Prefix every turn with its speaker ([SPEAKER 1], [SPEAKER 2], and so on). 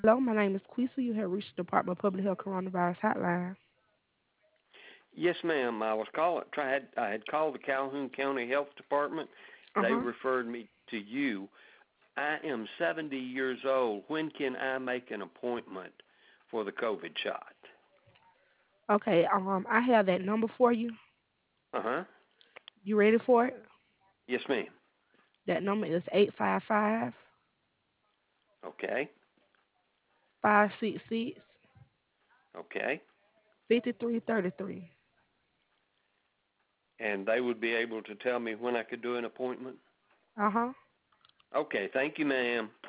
[SPEAKER 1] Hello, my name is Quisa. You have reached the Department of Public Health Coronavirus Hotline.
[SPEAKER 2] Yes, ma'am. I was calling. I had called the Calhoun County Health Department.
[SPEAKER 1] Uh
[SPEAKER 2] They
[SPEAKER 1] huh.
[SPEAKER 2] referred me to you. I am 70 years old. When can I make an appointment for the COVID shot?
[SPEAKER 1] Okay. I have that number for you.
[SPEAKER 2] Uh huh.
[SPEAKER 1] You ready for it?
[SPEAKER 2] Yes, ma'am.
[SPEAKER 1] That number is 855
[SPEAKER 2] Okay.
[SPEAKER 1] 566
[SPEAKER 2] Okay.
[SPEAKER 1] 5333.
[SPEAKER 2] And they would be able to tell me when I could do an appointment.
[SPEAKER 1] Uh huh.
[SPEAKER 2] Okay. Thank you, ma'am.